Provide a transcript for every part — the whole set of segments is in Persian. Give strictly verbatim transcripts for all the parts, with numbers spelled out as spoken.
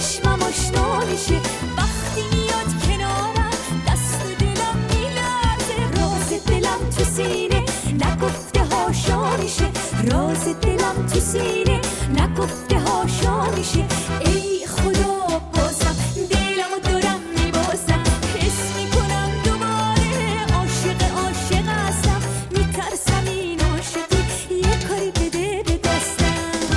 چشمم آشنا میشه وقتی میاد کنارم دست دلم میلرزه راز دلم تو سینه نگفته هاشا میشه راز دلم تو سینه نگفته هاشا میشه ای خدا بازم دلمو دارم میبازم حس میکنم دوباره عاشق عاشق هستم میترسم این عاشقی یه کاری بده به دستم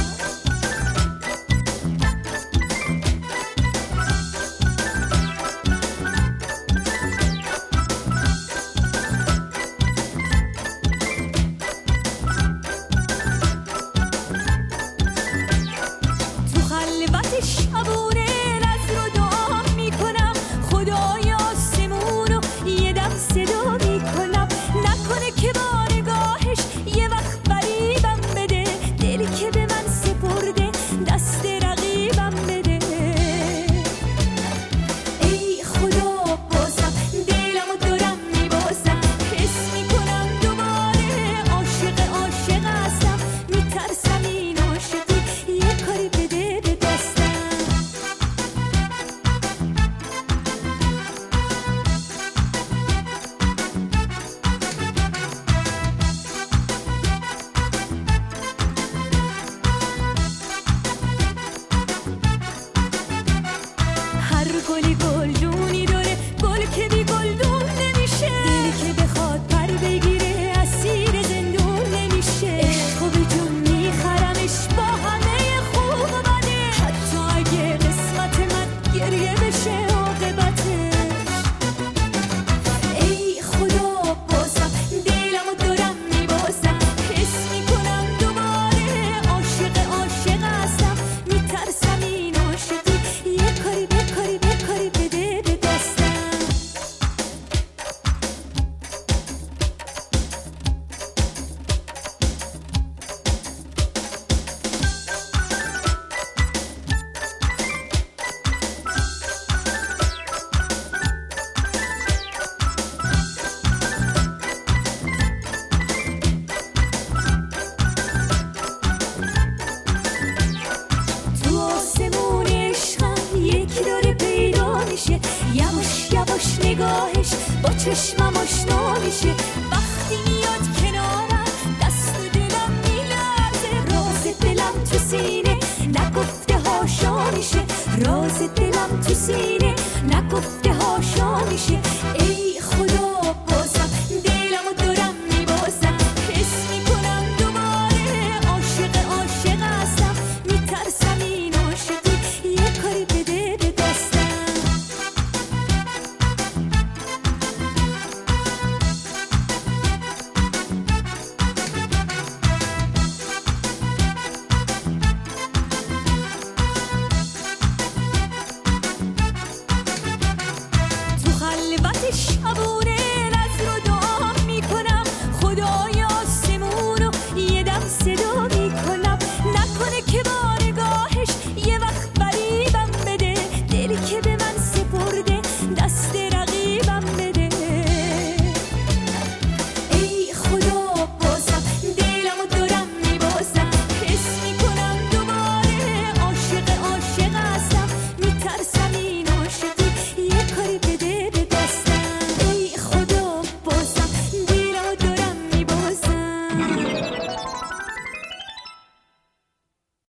تو خلوت شبونه نظر و دعا میکنم خدای آسمونو یه دم صدا میکنم نکنه که با نگاهش یه وقت فریبم بده دلی که به من سپرده دست رقیبم بده ای خدا بازم دلمو دارم میبازم حس میکنم دوباره عاشق عاشق هستم میترسم این عاشقی یه کاری بده به دستم هر گلی گلدونی داره گل که بی گلدون نمیشه دلی که بخواد پر بگیره اسیر زندون نمیشه عشقو به جون میخرمش با همه خوب و بده حتی اگه قسمت من گریه بشه عاقبتش ای خدا بازم دلمو دارم میبازم حس میکنم دوباره عاشق عاشق هستم میترسم این عاشقی یه کاری به کاری به کاری بده به دستم تو آسمون عشقم یکی داره پیدا میشه یواش یواش نگاهش با چشمم آشنا میشه وقتی میاد کنارم دست دلم میلرزه راز دلم تو سینه نگفته هاشا میشه راز دلم تو سینه نگفته هاشا میشه ای خدا